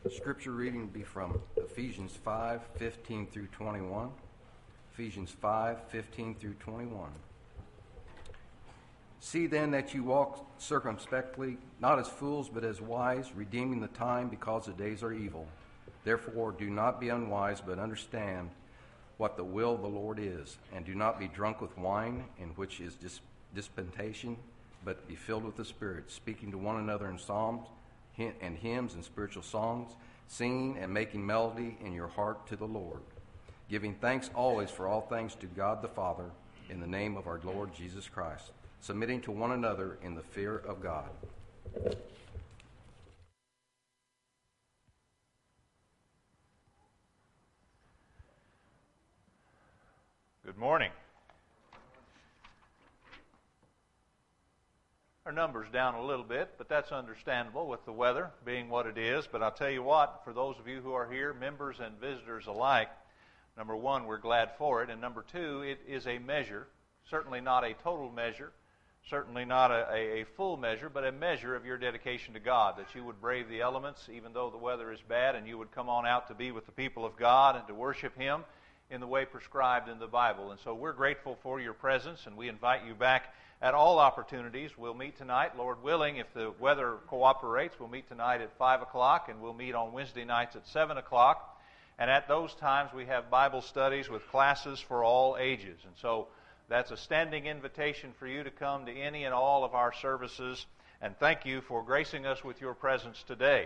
The scripture reading will be from Ephesians 5:15 through 21. Ephesians 5:15 through 21. See then that you walk circumspectly, not as fools, but as wise, redeeming the time, because the days are evil. Therefore do not be unwise, but understand what the will of the Lord is. And do not be drunk with wine, in which is dispensation, but be filled with the Spirit, speaking to one another in psalms and hymns and spiritual songs, singing and making melody in your heart to the Lord, giving thanks always for all things to God the Father, in the name of our Lord Jesus Christ, submitting to one another in the fear of God. Good morning. Our number's down a little bit, but that's understandable with the weather being what it is. But I'll tell you what, for those of you who are here, members and visitors alike, number one, we're glad for it. And number two, it is a measure, certainly not a total measure, certainly not a full measure, but a measure of your dedication to God, that you would brave the elements even though the weather is bad, and you would come on out to be with the people of God and to worship Him in the way prescribed in the Bible. And so we're grateful for your presence, and we invite you back at all opportunities. We'll meet tonight, Lord willing, if the weather cooperates. We'll meet tonight at 5 o'clock, and we'll meet on Wednesday nights at 7 o'clock. And at those times, we have Bible studies with classes for all ages. And so that's a standing invitation for you to come to any and all of our services. And thank you for gracing us with your presence today.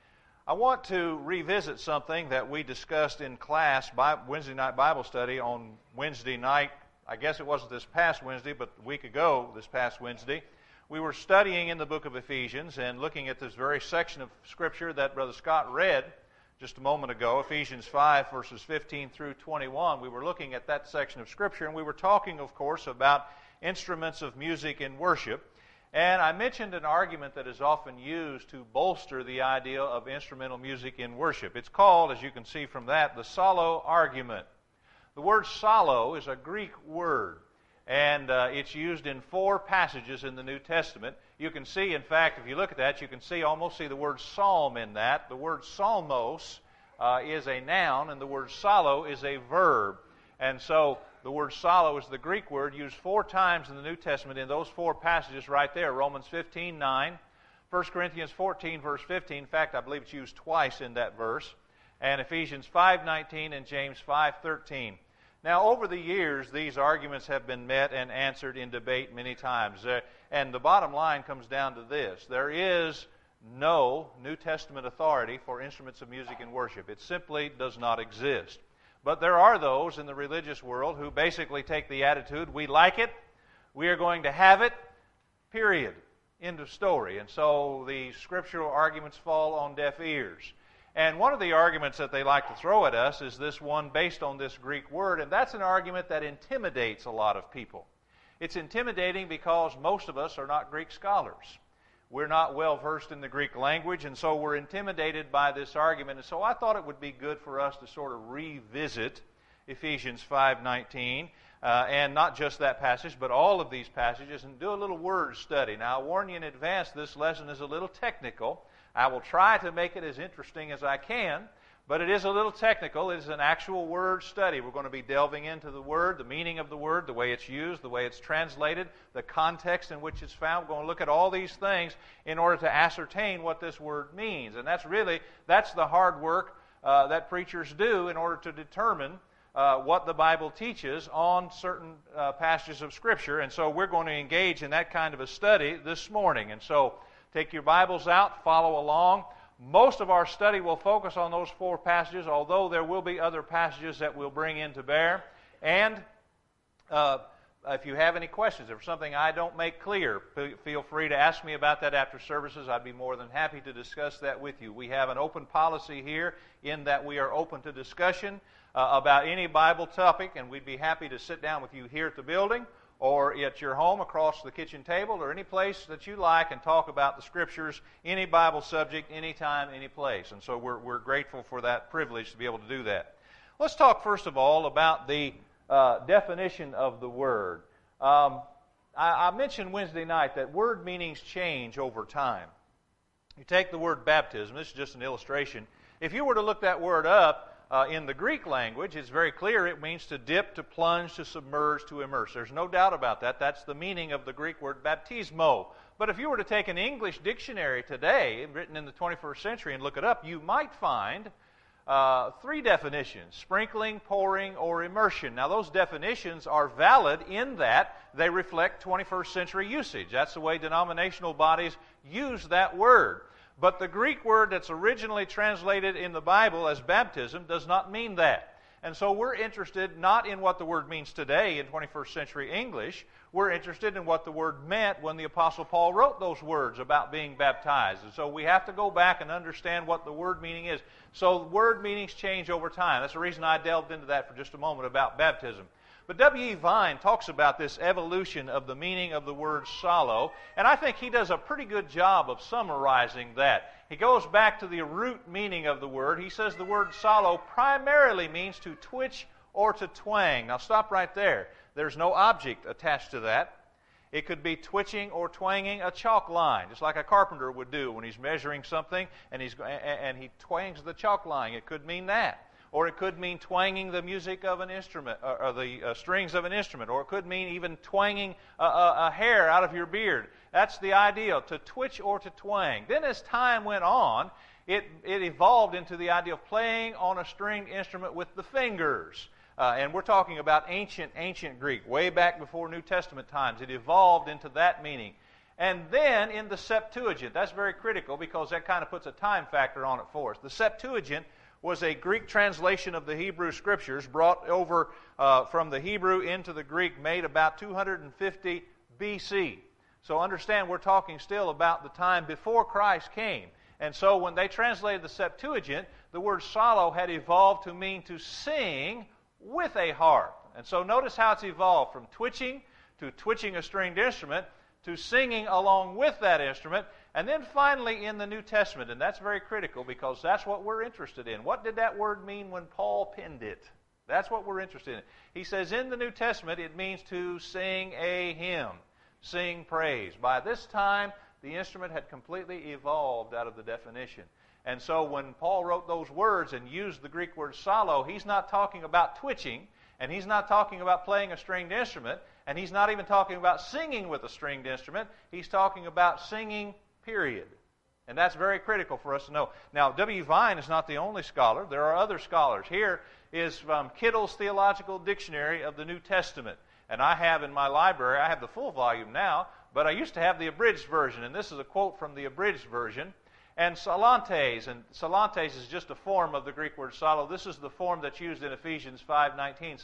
I want to revisit something that we discussed in class, Wednesday night Bible study on Wednesday night. I guess it wasn't this past Wednesday, but a week ago, this past Wednesday. We were studying in the book of Ephesians and looking at this very section of Scripture that Brother Scott read just a moment ago, Ephesians 5, verses 15 through 21. We were looking at that section of Scripture, and we were talking, of course, about instruments of music in worship. And I mentioned an argument that is often used to bolster the idea of instrumental music in worship. It's called, as you can see from that, the solo argument. The word solo is a Greek word, and it's used in 4 passages in the New Testament. You can see, in fact, if you look at that, you can almost see the word psalm in that. The word psalmos is a noun, and the word solo is a verb. And so the word solo is the Greek word used 4 times in the New Testament in those 4 passages right there. Romans 15:9, 1 Corinthians 14, verse 15. In fact, I believe it's used twice in that verse. And Ephesians 5:19 and James 5:13. Now, over the years, these arguments have been met and answered in debate many times. And the bottom line comes down to this. There is no New Testament authority for instruments of music in worship. It simply does not exist. But there are those in the religious world who basically take the attitude, we like it, we are going to have it, period. End of story. And so the scriptural arguments fall on deaf ears. And one of the arguments that they like to throw at us is this one based on this Greek word, and that's an argument that intimidates a lot of people. It's intimidating because most of us are not Greek scholars. We're not well versed in the Greek language, and so we're intimidated by this argument. And so I thought it would be good for us to sort of revisit Ephesians 5:19, and not just that passage, but all of these passages, and do a little word study. Now, I warn you in advance, this lesson is a little technical. I will try to make it as interesting as I can, but it is a little technical. It is an actual word study. We're going to be delving into the word, the meaning of the word, the way it's used, the way it's translated, the context in which it's found. We're going to look at all these things in order to ascertain what this word means. And that's the hard work that preachers do in order to determine what the Bible teaches on certain passages of Scripture. And so we're going to engage in that kind of a study this morning. And so take your Bibles out, follow along. Most of our study will focus on those 4 passages, although there will be other passages that we'll bring in to bear. And if you have any questions, if there's something I don't make clear, feel free to ask me about that after services. I'd be more than happy to discuss that with you. We have an open policy here in that we are open to discussion about any Bible topic, and we'd be happy to sit down with you here at the building or at your home across the kitchen table or any place that you like and talk about the Scriptures, any Bible subject, anytime, any place. And so we're grateful for that privilege to be able to do that. Let's talk first of all about the definition of the word. I mentioned Wednesday night that word meanings change over time. You take the word baptism, this is just an illustration. If you were to look that word up in the Greek language, it's very clear it means to dip, to plunge, to submerge, to immerse. There's no doubt about that. That's the meaning of the Greek word baptismo. But if you were to take an English dictionary today, written in the 21st century, and look it up, you might find 3 definitions: sprinkling, pouring, or immersion. Now, those definitions are valid in that they reflect 21st century usage. That's the way denominational bodies use that word. But the Greek word that's originally translated in the Bible as baptism does not mean that. And so we're interested not in what the word means today in 21st century English. We're interested in what the word meant when the Apostle Paul wrote those words about being baptized. And so we have to go back and understand what the word meaning is. So word meanings change over time. That's the reason I delved into that for just a moment about baptism. But W.E. Vine talks about this evolution of the meaning of the word salo, and I think he does a pretty good job of summarizing that. He goes back to the root meaning of the word. He says the word salo primarily means to twitch or to twang. Now stop right there. There's no object attached to that. It could be twitching or twanging a chalk line, just like a carpenter would do when he's measuring something and he twangs the chalk line. It could mean that. Or it could mean twanging the music of an instrument, or the strings of an instrument. Or it could mean even twanging a hair out of your beard. That's the idea, to twitch or to twang. Then as time went on, it evolved into the idea of playing on a stringed instrument with the fingers. And we're talking about ancient Greek, way back before New Testament times. It evolved into that meaning. And then in the Septuagint, that's very critical because that kind of puts a time factor on it for us. The Septuagint was a Greek translation of the Hebrew Scriptures brought over from the Hebrew into the Greek, made about 250 B.C. So understand, we're talking still about the time before Christ came. And so when they translated the Septuagint, the word salo had evolved to mean to sing with a harp. And so notice how it's evolved from twitching to twitching a stringed instrument to singing along with that instrument. And then finally in the New Testament, and that's very critical because that's what we're interested in. What did that word mean when Paul penned it? That's what we're interested in. He says in the New Testament it means to sing a hymn, sing praise. By this time, the instrument had completely evolved out of the definition. And so when Paul wrote those words and used the Greek word salo, he's not talking about twitching, and he's not talking about playing a stringed instrument, and he's not even talking about singing with a stringed instrument. He's talking about singing, period. And that's very critical for us to know. Now, W. Vine is not the only scholar. There are other scholars. Here is from Kittle's Theological Dictionary of the New Testament. And I have in my library, I have the full volume now, but I used to have the abridged version. And this is a quote from the abridged version. And salantes is just a form of the Greek word salo. This is the form that's used in Ephesians 5:19.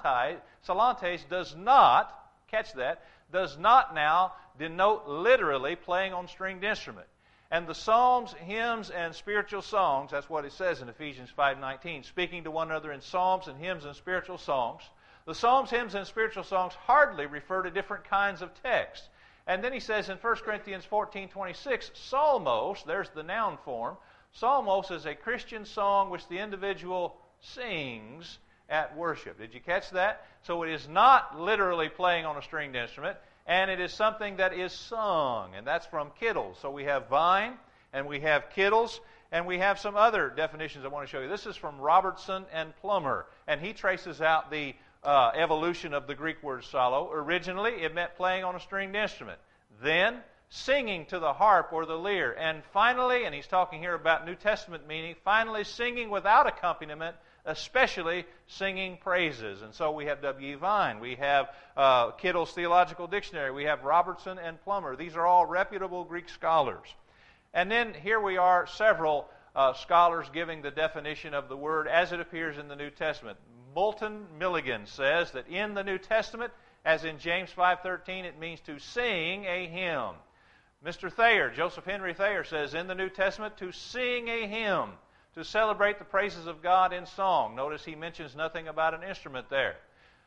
Salantes does not, catch that, does not now denote literally playing on stringed instrument. And the psalms, hymns, and spiritual songs, that's what it says in Ephesians 5:19, speaking to one another in psalms and hymns and spiritual songs. The psalms, hymns, and spiritual songs hardly refer to different kinds of text. And then he says in 1 Corinthians 14:26, psalmos, there's the noun form, psalmos is a Christian song which the individual sings at worship. Did you catch that? So it is not literally playing on a stringed instrument, and it is something that is sung, and that's from Kittle's. So we have Vine, and we have Kittle's, and we have some other definitions I want to show you. This is from Robertson and Plummer, and he traces out the evolution of the Greek word salo. Originally, it meant playing on a stringed instrument. Then, singing to the harp or the lyre. And finally, and he's talking here about New Testament meaning, finally singing without accompaniment, especially singing praises. And so we have W. Vine, we have Kittle's Theological Dictionary, we have Robertson and Plummer. These are all reputable Greek scholars. And then here we are, several scholars giving the definition of the word as it appears in the New Testament. Moulton Milligan says that in the New Testament, as in James 5:13, it means to sing a hymn. Mr. Thayer, Joseph Henry Thayer, says in the New Testament to sing a hymn, to celebrate the praises of God in song. Notice he mentions nothing about an instrument there.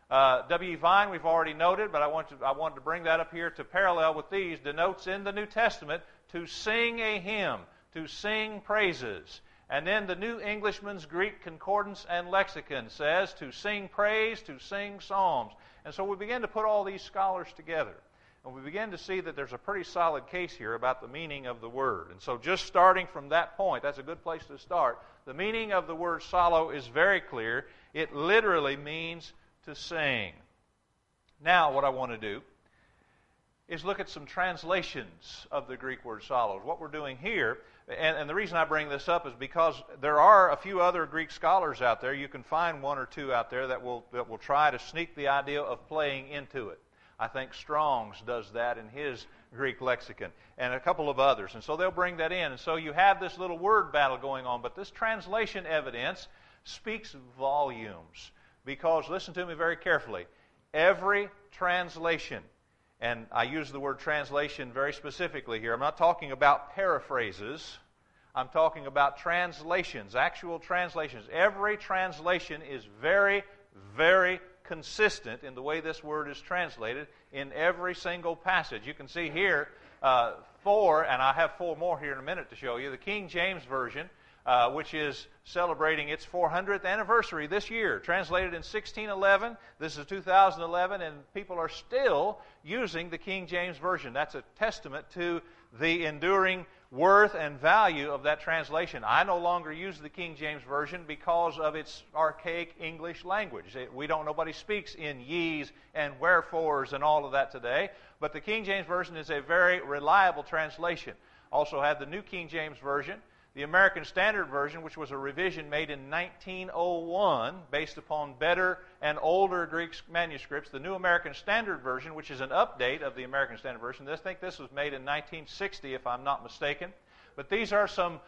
W. Vine, we've already noted, but I wanted to bring that up here to parallel with these, denotes in the New Testament to sing a hymn, to sing praises. And then the New Englishman's Greek Concordance and Lexicon says to sing praise, to sing psalms. And so we begin to put all these scholars together. and we begin to see that there's a pretty solid case here about the meaning of the word. And so just starting from that point, that's a good place to start. The meaning of the word psallo is very clear. It literally means to sing. Now, what I want to do is look at some translations of the Greek word psallos. What we're doing here, and the reason I bring this up is because there are a few other Greek scholars out there. You can find one or two out there that will try to sneak the idea of playing into it. I think Strong's does that in his Greek lexicon, and a couple of others. And so they'll bring that in. And so you have this little word battle going on. But this translation evidence speaks volumes. Because, listen to me very carefully, every translation, and I use the word translation very specifically here. I'm not talking about paraphrases. I'm talking about translations, actual translations. Every translation is very, very consistent in the way this word is translated in every single passage. You can see here 4, and I have 4 more here in a minute to show you. The King James Version, which is celebrating its 400th anniversary this year, translated in 1611. This is 2011, and people are still using the King James Version. That's a testament to the enduring worth and value of that translation. I no longer use the King James Version because of its archaic English language. Nobody speaks in ye's and wherefores and all of that today, but the King James Version is a very reliable translation. Also had the New King James Version, the American Standard Version, which was a revision made in 1901 based upon better and older Greek manuscripts. The New American Standard Version, which is an update of the American Standard Version. I think this was made in 1960, if I'm not mistaken. But these are some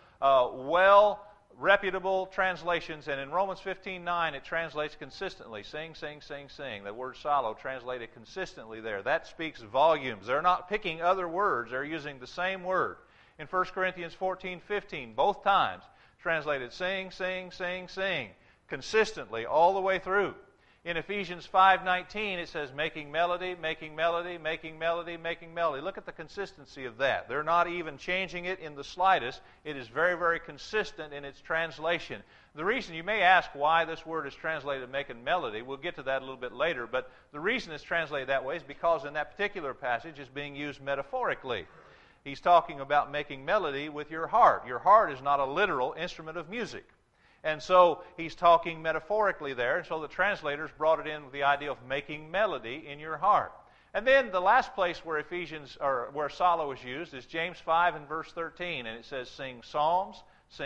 reputable translations, and in Romans 15:9 it translates consistently. Sing, sing, sing, sing. The word psallo translated consistently there. That speaks volumes. They're not picking other words. They're using the same word. In 1 Corinthians 14:15, both times, translated sing, sing, sing, sing, consistently all the way through. In Ephesians 5:19, it says making melody, making melody, making melody, making melody. Look at the consistency of that. They're not even changing it in the slightest. It is very, very consistent in its translation. The reason, you may ask why this word is translated making melody. We'll get to that a little bit later, but the reason it's translated that way is because in that particular passage it's being used metaphorically. He's talking about making melody with your heart. Your heart is not a literal instrument of music. And so he's talking metaphorically there, and so the translators brought it in with the idea of making melody in your heart. And then the last place where where psallo is used is James 5 and verse 13, and it says sing psalms,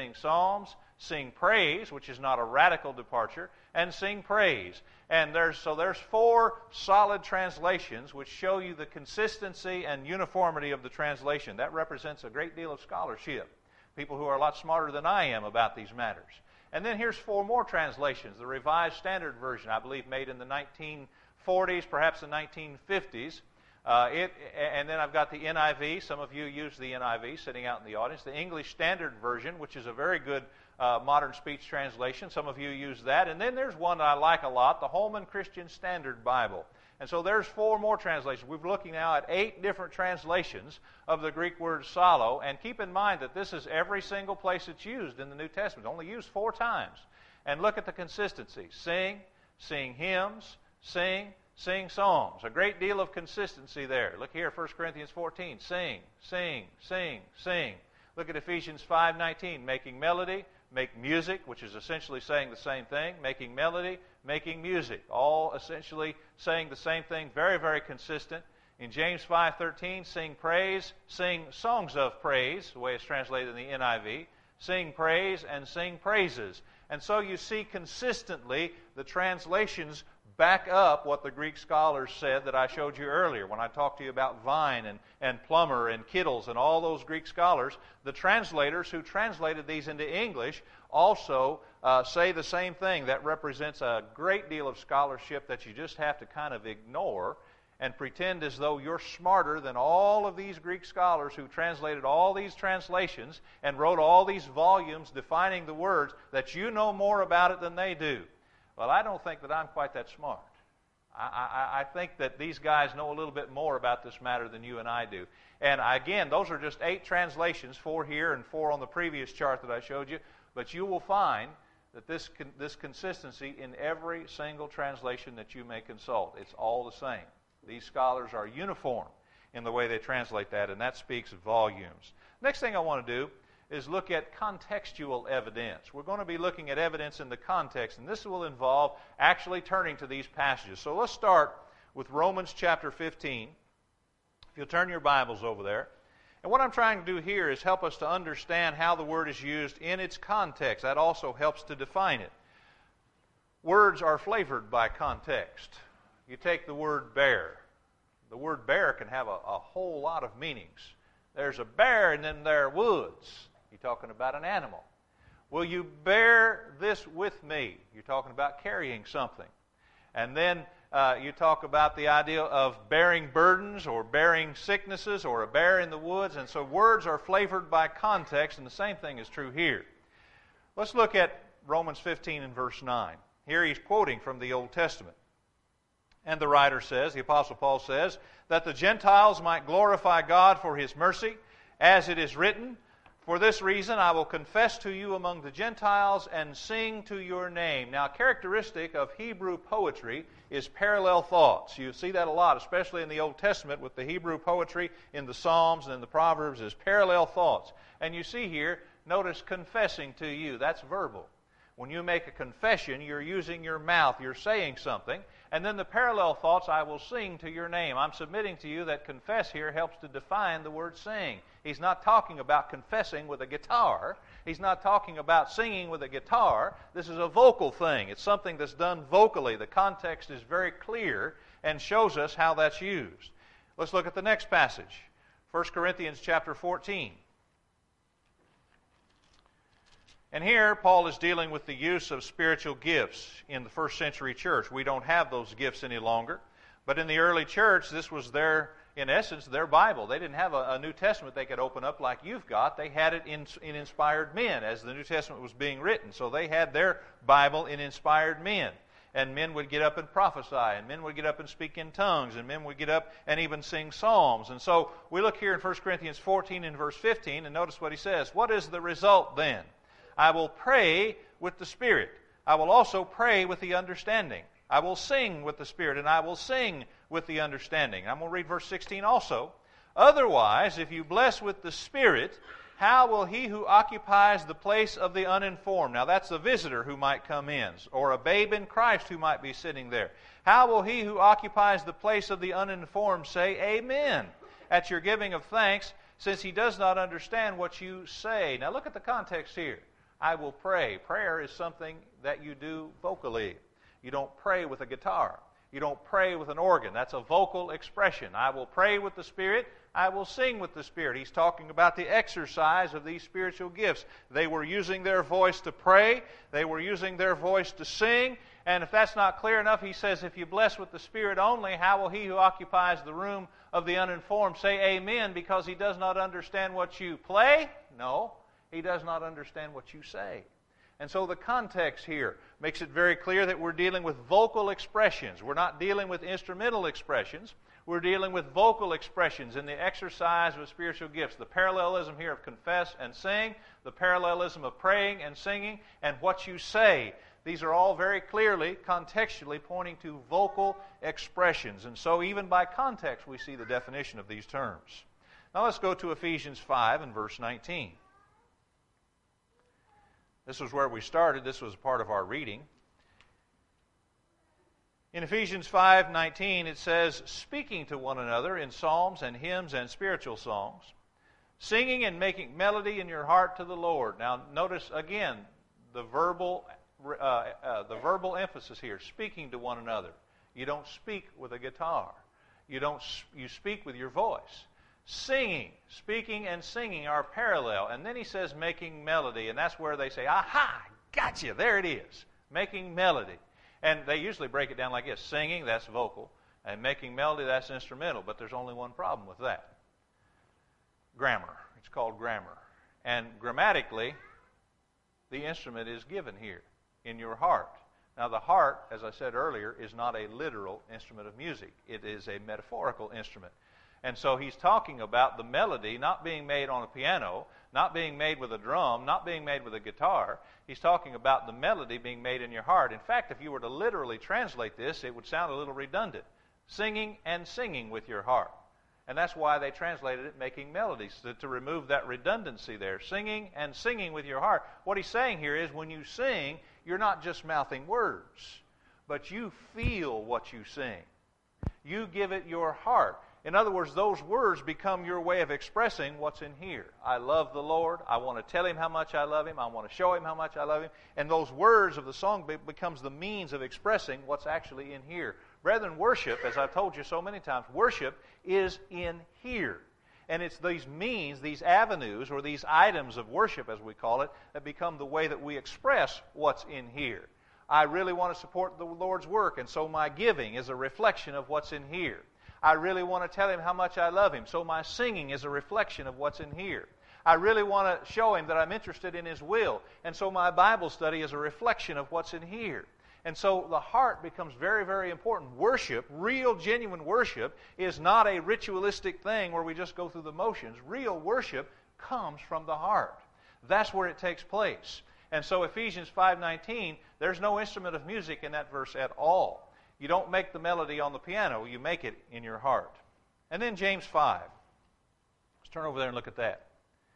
sing praise, which is not a radical departure, and sing praise. And there's 4 solid translations which show you the consistency and uniformity of the translation. That represents a great deal of scholarship. People who are a lot smarter than I am about these matters. And then here's 4 more translations. The Revised Standard Version, I believe made in the 1940s, perhaps the 1950s. And then I've got the NIV. Some of you use the NIV sitting out in the audience. The English Standard Version, which is a very good modern speech translation. Some of you use that. And then there's one that I like a lot, the Holman Christian Standard Bible. And so there's 4 more translations. We're looking now at 8 different translations of the Greek word psallo. And keep in mind that this is every single place it's used in the New Testament. Only used 4 times. And look at the consistency. Sing, sing hymns, sing songs. A great deal of consistency there. Look here, 1 Corinthians 14. Sing, sing, sing, sing. Look at Ephesians 5:19. Making melody, make music, which is essentially saying the same thing. Making melody, making music. All essentially saying the same thing. Very, very consistent. In James 5:13, sing praise, sing songs of praise, the way it's translated in the NIV. Sing praise and sing praises. And so you see consistently the translations back up what the Greek scholars said that I showed you earlier when I talked to you about Vine and Plummer and Kittles and all those Greek scholars. The translators who translated these into English also say the same thing. That represents a great deal of scholarship that you just have to kind of ignore and pretend as though you're smarter than all of these Greek scholars who translated all these translations and wrote all these volumes defining the words, that you know more about it than they do. Well, I don't think that I'm quite that smart. I think that these guys know a little bit more about this matter than you and I do. And again, those are just 8 translations, 4 here and 4 on the previous chart that I showed you. But you will find that this consistency in every single translation that you may consult, it's all the same. These scholars are uniform in the way they translate that, and that speaks volumes. Next thing I want to do is look at contextual evidence. We're going to be looking at evidence in the context, and this will involve actually turning to these passages. So let's start with Romans chapter 15. If you'll turn your Bibles over there. And what I'm trying to do here is help us to understand how the word is used in its context. That also helps to define it. Words are flavored by context. You take the word bear. The word bear can have a whole lot of meanings. There's a bear and then there are woods. You're talking about an animal. Will you bear this with me? You're talking about carrying something. And then you talk about the idea of bearing burdens or bearing sicknesses or a bear in the woods. And so words are flavored by context, and the same thing is true here. Let's look at Romans 15 and verse 9. Here he's quoting from the Old Testament. And the writer says, the Apostle Paul says, that the Gentiles might glorify God for His mercy, as it is written, for this reason I will confess to you among the Gentiles and sing to your name. Now, a characteristic of Hebrew poetry is parallel thoughts. You see that a lot, especially in the Old Testament with the Hebrew poetry in the Psalms and in the Proverbs, is parallel thoughts. And you see here, notice confessing to you. That's verbal. When you make a confession, you're using your mouth, you're saying something. And then the parallel thoughts, I will sing to your name. I'm submitting to you that confess here helps to define the word sing. He's not talking about confessing with a guitar. He's not talking about singing with a guitar. This is a vocal thing. It's something that's done vocally. The context is very clear and shows us how that's used. Let's look at the next passage. 1 Corinthians chapter 14. And here, Paul is dealing with the use of spiritual gifts in the first century church. We don't have those gifts any longer. But in the early church, this was in essence, their Bible. They didn't have a New Testament they could open up like you've got. They had it in inspired men as the New Testament was being written. So they had their Bible in inspired men. And men would get up and prophesy, and men would get up and speak in tongues, and men would get up and even sing psalms. And so we look here in 1 Corinthians 14 and verse 15, and notice what he says. What is the result then? I will pray with the Spirit. I will also pray with the understanding. I will sing with the Spirit, and I will sing with the understanding. I'm going to read verse 16 also. Otherwise, if you bless with the Spirit, how will he who occupies the place of the uninformed? Now that's a visitor who might come in, or a babe in Christ who might be sitting there. How will he who occupies the place of the uninformed say, Amen, at your giving of thanks, since he does not understand what you say? Now look at the context here. I will pray. Prayer is something that you do vocally. You don't pray with a guitar. You don't pray with an organ. That's a vocal expression. I will pray with the Spirit. I will sing with the Spirit. He's talking about the exercise of these spiritual gifts. They were using their voice to pray. They were using their voice to sing. And if that's not clear enough, he says, if you bless with the Spirit only, how will he who occupies the room of the uninformed say amen because he does not understand what you play? No. He does not understand what you say. And so the context here makes it very clear that we're dealing with vocal expressions. We're not dealing with instrumental expressions. We're dealing with vocal expressions in the exercise of spiritual gifts. The parallelism here of confess and sing, the parallelism of praying and singing, and what you say. These are all very clearly, contextually pointing to vocal expressions. And so even by context, we see the definition of these terms. Now let's go to Ephesians 5 and verse 19. This was where we started. This was part of our reading. In Ephesians 5:19, it says, speaking to one another in psalms and hymns and spiritual songs, singing and making melody in your heart to the Lord. Now, notice again the verbal emphasis here, speaking to one another. You don't speak with a guitar. You speak with your voice. Singing, speaking and singing are parallel. And then he says making melody, and that's where they say, aha, gotcha, there it is, making melody. And they usually break it down like this. Singing, that's vocal, and making melody, that's instrumental. But there's only one problem with that. Grammar. It's called grammar. And grammatically, the instrument is given here in your heart. Now the heart, as I said earlier, is not a literal instrument of music. It is a metaphorical instrument. And so he's talking about the melody not being made on a piano, not being made with a drum, not being made with a guitar. He's talking about the melody being made in your heart. In fact, if you were to literally translate this, it would sound a little redundant. Singing and singing with your heart. And that's why they translated it making melodies, to remove that redundancy there. Singing and singing with your heart. What he's saying here is when you sing, you're not just mouthing words, but you feel what you sing. You give it your heart. In other words, those words become your way of expressing what's in here. I love the Lord. I want to tell Him how much I love Him. I want to show Him how much I love Him. And those words of the song becomes the means of expressing what's actually in here. Brethren, worship, as I've told you so many times, worship is in here. And it's these means, these avenues, or these items of worship, as we call it, that become the way that we express what's in here. I really want to support the Lord's work, and so my giving is a reflection of what's in here. I really want to tell Him how much I love Him, so my singing is a reflection of what's in here. I really want to show Him that I'm interested in His will, and so my Bible study is a reflection of what's in here. And so the heart becomes very, very important. Worship, real, genuine worship, is not a ritualistic thing where we just go through the motions. Real worship comes from the heart. That's where it takes place. And so Ephesians 5:19, there's no instrument of music in that verse at all. You don't make the melody on the piano, you make it in your heart. And then James 5. Let's turn over there and look at that.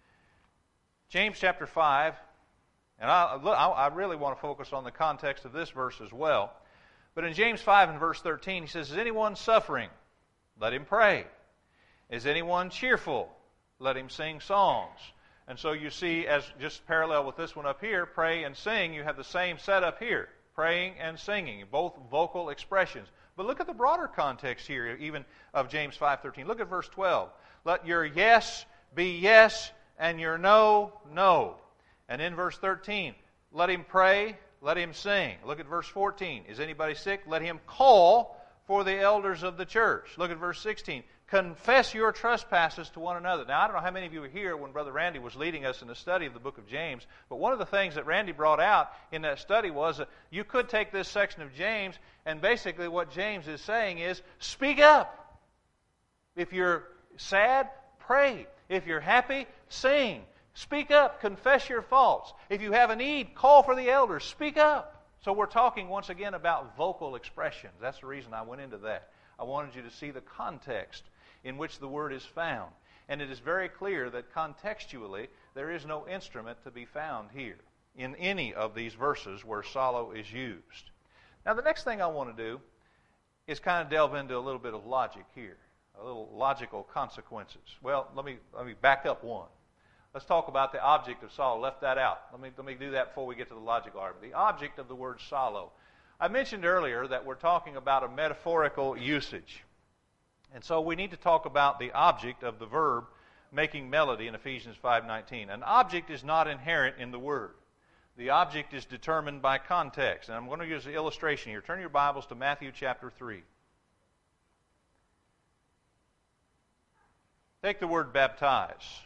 James chapter 5, and I really want to focus on the context of this verse as well. But in James 5 and verse 13, he says, Is anyone suffering? Let him pray. Is anyone cheerful? Let him sing songs. And so you see, as just parallel with this one up here, pray and sing, you have the same setup here. Praying and singing, both vocal expressions. But look at the broader context here, even of James 5:13. Look at verse 12. Let your yes be yes, and your no, no. And in verse 13, let him pray, let him sing. Look at verse 14. Is anybody sick? Let him call for the elders of the church. Look at verse 16. Confess your trespasses to one another. Now, I don't know how many of you were here when Brother Randy was leading us in the study of the book of James, but one of the things that Randy brought out in that study was that you could take this section of James, and basically what James is saying is, speak up. If you're sad, pray. If you're happy, sing. Speak up. Confess your faults. If you have a need, call for the elders. Speak up. So we're talking once again about vocal expressions. That's the reason I went into that. I wanted you to see the context in which the word is found. And it is very clear that contextually there is no instrument to be found here in any of these verses where solo is used. Now the next thing I want to do is kind of delve into a little bit of logic here, a little logical consequences. Well, let me back up one. Let's talk about the object of solo. Left that out. Let me do that before we get to the logical argument. The object of the word solo. I mentioned earlier that we're talking about a metaphorical usage. And so we need to talk about the object of the verb making melody in Ephesians 5:19. An object is not inherent in the word. The object is determined by context. And I'm going to use an illustration here. Turn your Bibles to Matthew chapter 3. Take the word baptize.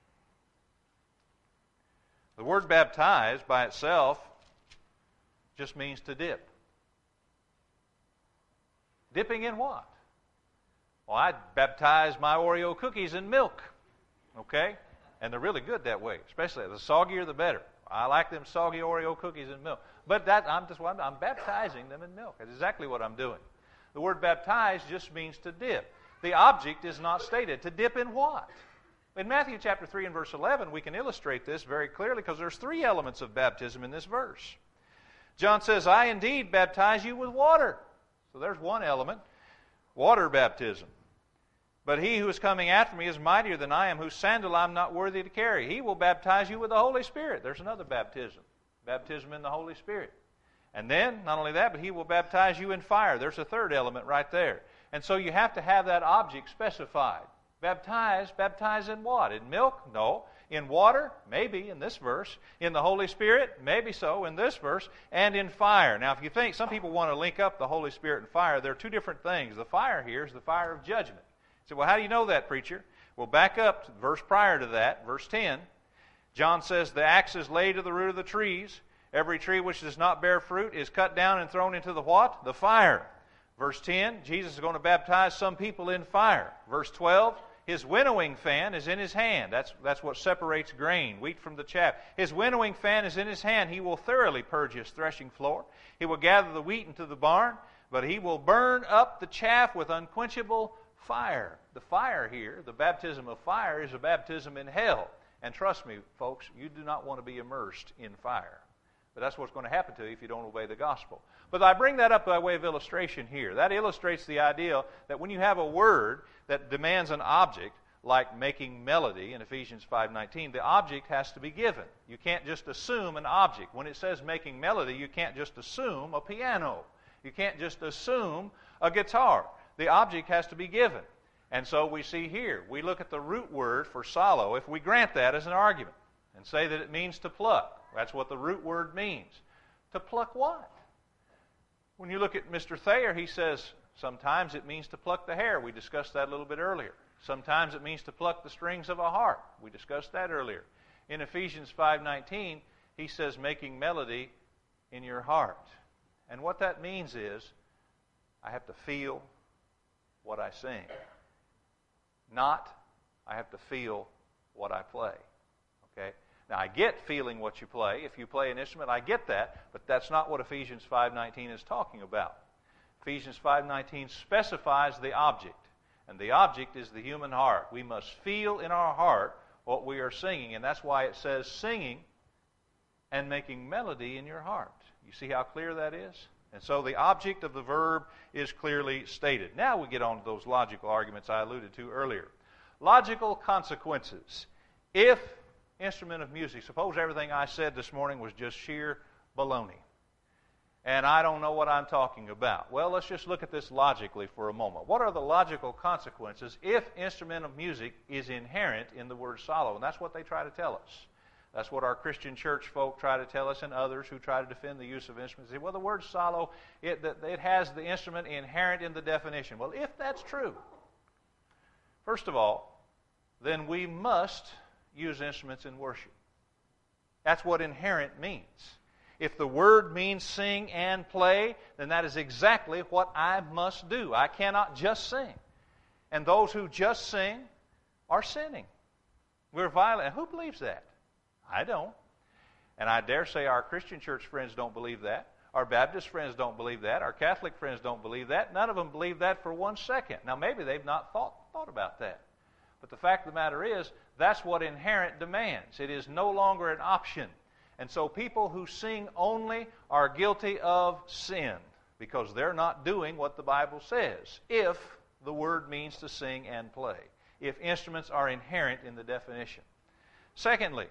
The word baptize by itself just means to dip. Dipping in what? Well, I baptize my Oreo cookies in milk. Okay? And they're really good that way. Especially the soggier the better. I like them soggy Oreo cookies in milk. But I'm baptizing them in milk. That's exactly what I'm doing. The word baptize just means to dip. The object is not stated. To dip in what? In Matthew chapter 3 and verse 11, we can illustrate this very clearly because there's three elements of baptism in this verse. John says, I indeed baptize you with water. So there's one element, water baptism. But he who is coming after me is mightier than I am, whose sandal I'm not worthy to carry. He will baptize you with the Holy Spirit. There's another baptism, baptism in the Holy Spirit. And then, not only that, but he will baptize you in fire. There's a third element right there. And so you have to have that object specified. Baptize in what? In milk? No. In water? Maybe in this verse. In the Holy Spirit? Maybe so in this verse. And in fire. Now, if you think, some people want to link up the Holy Spirit and fire. There are two different things. The fire here is the fire of judgment. You say, well, how do you know that, preacher? Well, back up to the verse prior to that, verse 10. John says, the axe is laid to the root of the trees. Every tree which does not bear fruit is cut down and thrown into the what? The fire. Verse 10, Jesus is going to baptize some people in fire. Verse 12, his winnowing fan is in his hand. That's what separates grain, wheat from the chaff. His winnowing fan is in his hand. He will thoroughly purge his threshing floor. He will gather the wheat into the barn, but he will burn up the chaff with unquenchable fire. The fire here, the baptism of fire, is a baptism in hell. And trust me, folks, you do not want to be immersed in fire. But that's what's going to happen to you if you don't obey the gospel. But I bring that up by way of illustration here. That illustrates the idea that when you have a word that demands an object, like making melody in Ephesians 5:19, the object has to be given. You can't just assume an object. When it says making melody, you can't just assume a piano. You can't just assume a guitar. The object has to be given. And so we see here, we look at the root word for psallo, if we grant that as an argument, and say that it means to pluck. That's what the root word means. To pluck what? When you look at Mr. Thayer, he says sometimes it means to pluck the hair. We discussed that a little bit earlier. Sometimes it means to pluck the strings of a harp. We discussed that earlier. In Ephesians 5:19, he says making melody in your heart. And what that means is I have to feel what I sing. Not I have to feel what I play. Okay? Now, I get feeling what you play. If you play an instrument, I get that, but that's not what Ephesians 5:19 is talking about. Ephesians 5:19 specifies the object, and the object is the human heart. We must feel in our heart what we are singing, and that's why it says singing and making melody in your heart. You see how clear that is? And so the object of the verb is clearly stated. Now we get on to those logical arguments I alluded to earlier. Logical consequences. If instrument of music, suppose everything I said this morning was just sheer baloney, and I don't know what I'm talking about. Well, let's just look at this logically for a moment. What are the logical consequences if instrument of music is inherent in the word psallo? And that's what they try to tell us. That's what our Christian church folk try to tell us, and others who try to defend the use of instruments. They say, well, the word psallo, it has the instrument inherent in the definition. Well, if that's true, first of all, then we must use instruments in worship. That's what inherent means. If the word means sing and play, then that is exactly what I must do. I cannot just sing. And those who just sing are sinning. We're violent. And who believes that? I don't. And I dare say our Christian church friends don't believe that. Our Baptist friends don't believe that. Our Catholic friends don't believe that. None of them believe that for 1 second. Now, maybe they've not thought about that. But the fact of the matter is, that's what inherent demands. It is no longer an option. And so people who sing only are guilty of sin because they're not doing what the Bible says, if the word means to sing and play, if instruments are inherent in the definition. Secondly,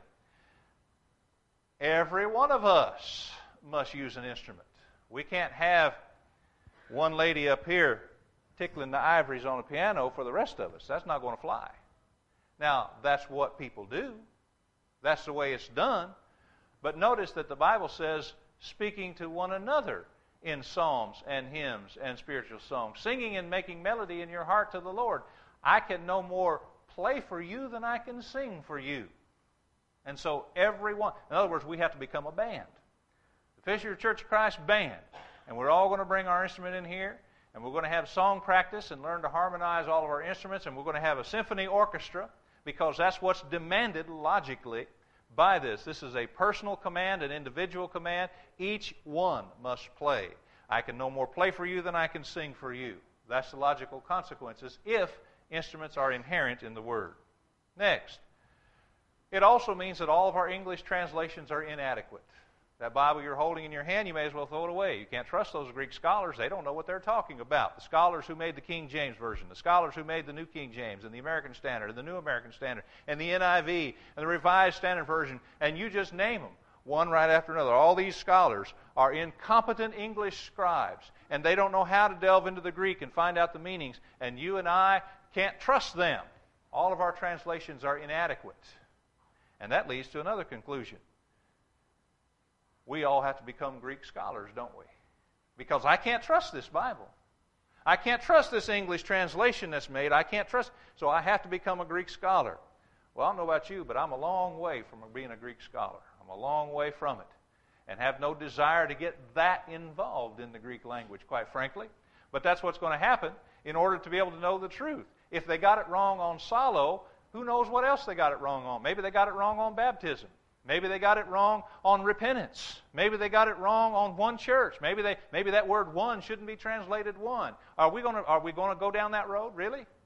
every one of us must use an instrument. We can't have one lady up here tickling the ivories on a piano for the rest of us. That's not going to fly. Now, that's what people do. That's the way it's done. But notice that the Bible says, speaking to one another in psalms and hymns and spiritual songs, singing and making melody in your heart to the Lord. I can no more play for you than I can sing for you. And so everyone, in other words, we have to become a band. The Fisher Church of Christ band. And we're all going to bring our instrument in here, and we're going to have song practice and learn to harmonize all of our instruments, and we're going to have a symphony orchestra, because that's what's demanded logically by this. This is a personal command, an individual command. Each one must play. I can no more play for you than I can sing for you. That's the logical consequences if instruments are inherent in the Word. Next, it also means that all of our English translations are inadequate. That Bible you're holding in your hand, you may as well throw it away. You can't trust those Greek scholars. They don't know what they're talking about. The scholars who made the King James Version, the scholars who made the New King James and the American Standard and the New American Standard and the NIV and the Revised Standard Version, and you just name them, one right after another. All these scholars are incompetent English scribes, and they don't know how to delve into the Greek and find out the meanings, and you and I can't trust them. All of our translations are inadequate. And that leads to another conclusion. We all have to become Greek scholars, don't we? Because I can't trust this Bible. I can't trust this English translation that's made. I can't trust, so I have to become a Greek scholar. Well, I don't know about you, but I'm a long way from being a Greek scholar. I'm a long way from it, and have no desire to get that involved in the Greek language, quite frankly. But that's what's going to happen in order to be able to know the truth. If they got it wrong on psallo, who knows what else they got it wrong on? Maybe they got it wrong on baptism. Maybe they got it wrong on repentance. Maybe they got it wrong on one church. Maybe that word one shouldn't be translated one. Are we going to go down that road? Really?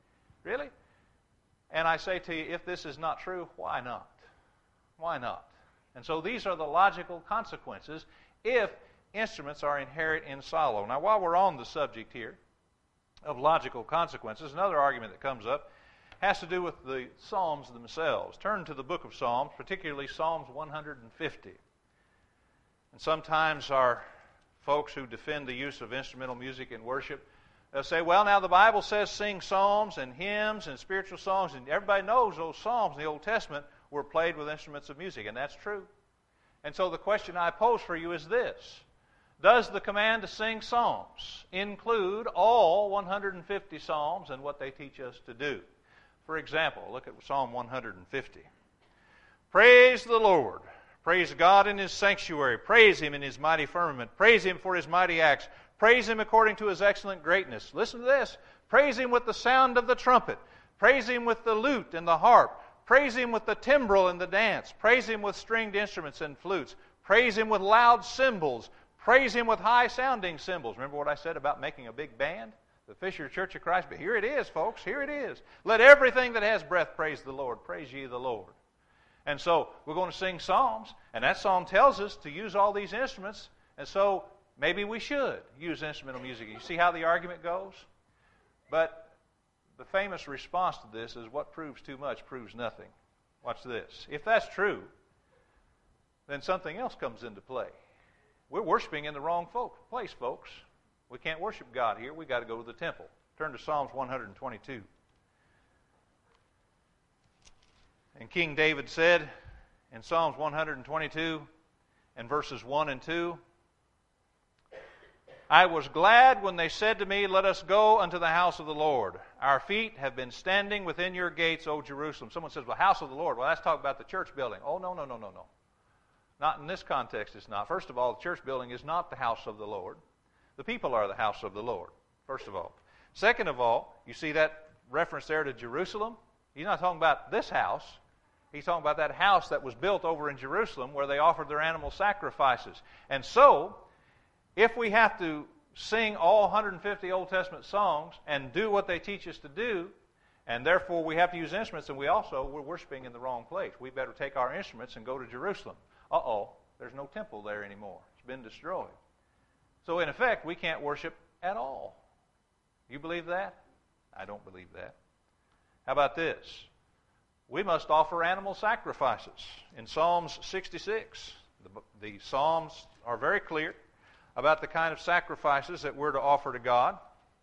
Really? And I say to you, if this is not true, why not? Why not? And so these are the logical consequences if instruments are inherent in solo. Now, while we're on the subject here of logical consequences, another argument that comes up has to do with the Psalms themselves. Turn to the book of Psalms, particularly Psalms 150. And sometimes our folks who defend the use of instrumental music in worship, they'll say, well, now the Bible says sing psalms and hymns and spiritual songs, and everybody knows those psalms in the Old Testament were played with instruments of music, and that's true. And so the question I pose for you is this: does the command to sing psalms include all 150 psalms and what they teach us to do? For example, look at Psalm 150. Praise the Lord. Praise God in His sanctuary. Praise Him in His mighty firmament. Praise Him for His mighty acts. Praise Him according to His excellent greatness. Listen to this. Praise Him with the sound of the trumpet. Praise Him with the lute and the harp. Praise Him with the timbrel and the dance. Praise Him with stringed instruments and flutes. Praise Him with loud cymbals. Praise Him with high-sounding cymbals. Remember what I said about making a big band? The Fisher Church of Christ. But here it is, folks. Here it is. Let everything that has breath praise the Lord. Praise ye the Lord. And so we're going to sing psalms, and that psalm tells us to use all these instruments, and so maybe we should use instrumental music. You see how the argument goes? But the famous response to this is, what proves too much proves nothing. Watch this. If that's true, then something else comes into play. We're worshiping in the wrong place, folks. We can't worship God here. We've got to go to the temple. Turn to Psalms 122. And King David said in Psalms 122 and verses 1 and 2, I was glad when they said to me, let us go unto the house of the Lord. Our feet have been standing within your gates, O Jerusalem. Someone says, well, house of the Lord. Well, that's talking about the church building. Oh, no. Not in this context, it's not. First of all, the church building is not the house of the Lord. The people are the house of the Lord, first of all. Second of all, you see that reference there to Jerusalem? He's not talking about this house. He's talking about that house that was built over in Jerusalem where they offered their animal sacrifices. And so, if we have to sing all 150 Old Testament songs and do what they teach us to do, and therefore we have to use instruments, and we're worshiping in the wrong place. We better take our instruments and go to Jerusalem. There's no temple there anymore. It's been destroyed. So in effect, we can't worship at all. You believe that? I don't believe that. How about this? We must offer animal sacrifices. In Psalms 66, the Psalms are very clear about the kind of sacrifices that we're to offer to God.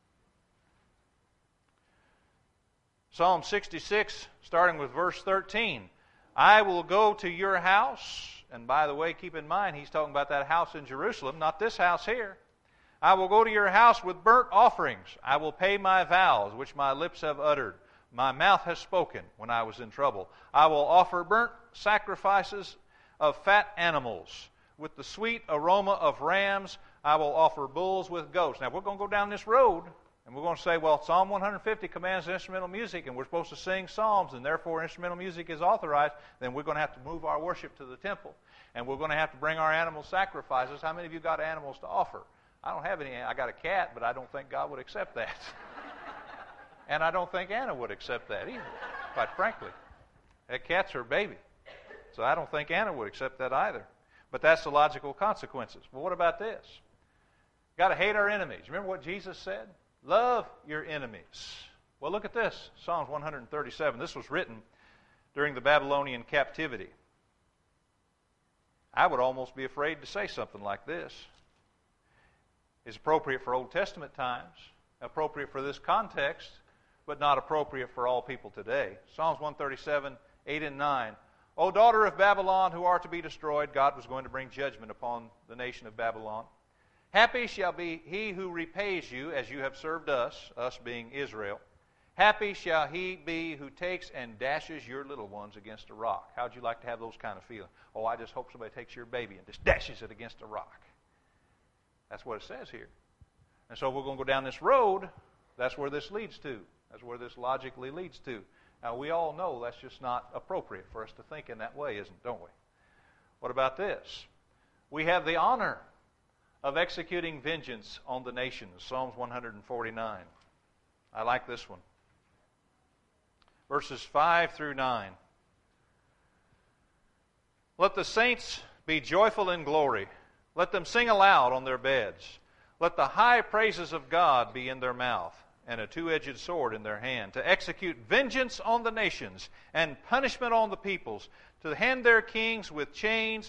Psalm 66, starting with verse 13. I will go to your house. And by the way, keep in mind, he's talking about that house in Jerusalem, not this house here. I will go to your house with burnt offerings. I will pay my vows, which my lips have uttered. My mouth has spoken when I was in trouble. I will offer burnt sacrifices of fat animals. With the sweet aroma of rams, I will offer bulls with goats. Now, we're going to go down this road, and we're going to say, well, Psalm 150 commands instrumental music, and we're supposed to sing psalms, and therefore instrumental music is authorized. Then we're going to have to move our worship to the temple, and we're going to have to bring our animal sacrifices. How many of you got animals to offer? I don't have any. I got a cat, but I don't think God would accept that. And I don't think Anna would accept that either, quite frankly. That cat's her baby. So I don't think Anna would accept that either. But that's the logical consequences. Well, what about this? Got to hate our enemies. Remember what Jesus said? Love your enemies. Well, look at this. Psalms 137. This was written during the Babylonian captivity. I would almost be afraid to say something like this. It's appropriate for Old Testament times, appropriate for this context, but not appropriate for all people today. Psalms 137, 8 and 9. O daughter of Babylon, who are to be destroyed, God was going to bring judgment upon the nation of Babylon. Happy shall be he who repays you as you have served us, us being Israel. Happy shall he be who takes and dashes your little ones against a rock. How'd you like to have those kind of feelings? Oh, I just hope somebody takes your baby and just dashes it against a rock. That's what it says here. And so we're going to go down this road. That's where this leads to. That's where this logically leads to. Now, we all know that's just not appropriate for us to think in that way, don't we? What about this? We have the honor of executing vengeance on the nations. Psalms 149. I like this one. verses 5 through 9. Let the saints be joyful in glory. Let them sing aloud on their beds. Let the high praises of God be in their mouth, and a two-edged sword in their hand, to execute vengeance on the nations and punishment on the peoples, to bind their kings with chains,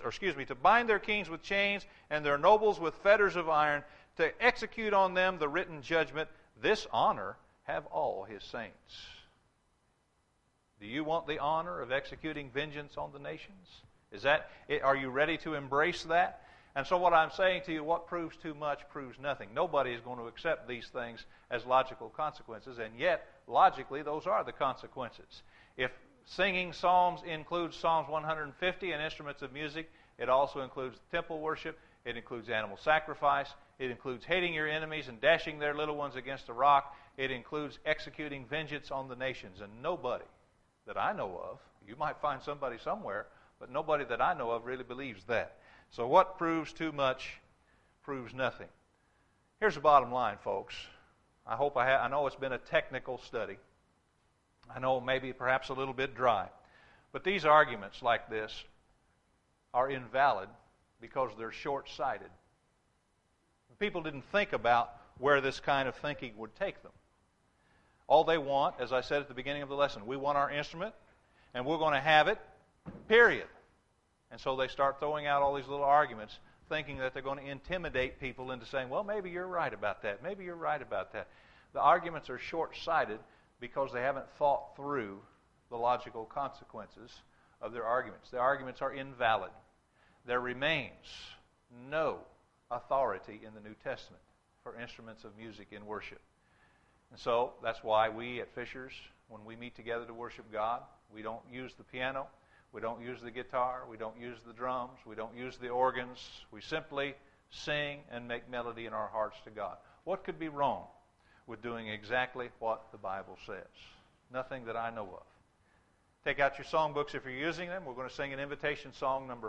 and their nobles with fetters of iron, to execute on them the written judgment. This honor have all his saints. Do you want the honor of executing vengeance on the nations? Are you ready to embrace that? And so what I'm saying to you, what proves too much proves nothing. Nobody is going to accept these things as logical consequences, and yet, logically, those are the consequences. If singing psalms includes Psalms 150 and instruments of music, it also includes temple worship, it includes animal sacrifice, it includes hating your enemies and dashing their little ones against a rock, it includes executing vengeance on the nations. And nobody that I know of, you might find somebody somewhere, but nobody that I know of really believes that. So what proves too much proves nothing. Here's the bottom line, folks. I know it's been a technical study. I know maybe perhaps a little bit dry. But these arguments like this are invalid because they're short-sighted. People didn't think about where this kind of thinking would take them. All they want, as I said at the beginning of the lesson, we want our instrument, and we're going to have it, period. And so they start throwing out all these little arguments, thinking that they're going to intimidate people into saying, well, maybe you're right about that. Maybe you're right about that. The arguments are short-sighted because they haven't thought through the logical consequences of their arguments. The arguments are invalid. There remains no authority in the New Testament for instruments of music in worship. And so that's why we at Fishers, when we meet together to worship God, we don't use the piano. We don't use the guitar, we don't use the drums, we don't use the organs. We simply sing and make melody in our hearts to God. What could be wrong with doing exactly what the Bible says? Nothing that I know of. Take out your songbooks if you're using them. We're going to sing an invitation song number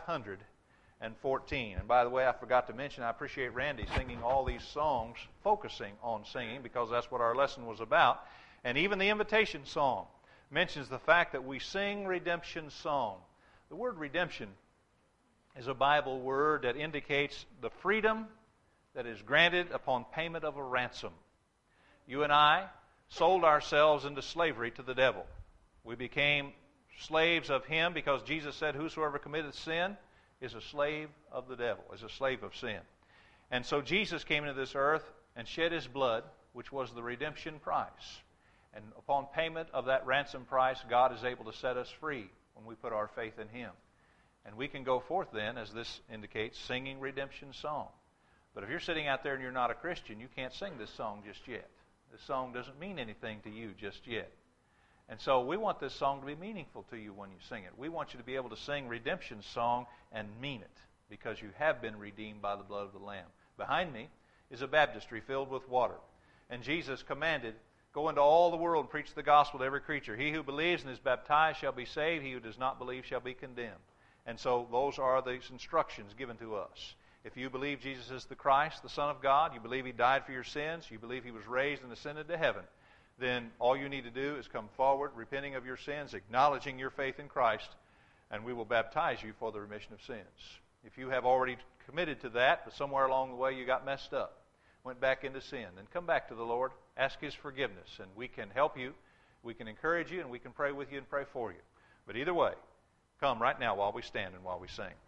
514. And by the way, I forgot to mention, I appreciate Randy singing all these songs, focusing on singing, because that's what our lesson was about. And even the invitation song mentions the fact that we sing redemption song. The word redemption is a Bible word that indicates the freedom that is granted upon payment of a ransom. You and I sold ourselves into slavery to the devil. We became slaves of him because Jesus said, whosoever committeth sin is a slave of the devil, is a slave of sin. And so Jesus came into this earth and shed his blood, which was the redemption price. And upon payment of that ransom price, God is able to set us free when we put our faith in him. And we can go forth then, as this indicates, singing redemption song. But if you're sitting out there and you're not a Christian, you can't sing this song just yet. This song doesn't mean anything to you just yet. And so we want this song to be meaningful to you when you sing it. We want you to be able to sing redemption song and mean it, because you have been redeemed by the blood of the Lamb. Behind me is a baptistry filled with water. And Jesus commanded, go into all the world and preach the gospel to every creature. He who believes and is baptized shall be saved. He who does not believe shall be condemned. And so those are these instructions given to us. If you believe Jesus is the Christ, the Son of God, you believe he died for your sins, you believe he was raised and ascended to heaven, then all you need to do is come forward, repenting of your sins, acknowledging your faith in Christ, and we will baptize you for the remission of sins. If you have already committed to that, but somewhere along the way you got messed up, went back into sin, then come back to the Lord, ask his forgiveness, and we can help you, we can encourage you, and we can pray with you and pray for you. But either way, come right now while we stand and while we sing.